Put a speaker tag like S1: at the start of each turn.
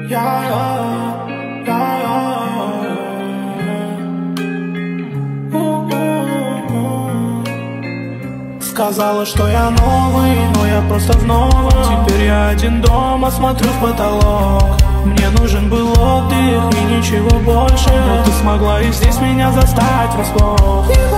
S1: Сказала, что я новый, но я просто в новом. Теперь я один дома, смотрю в потолок. Мне нужен был отдых и ничего больше, но ты смогла и здесь меня застать врасплох.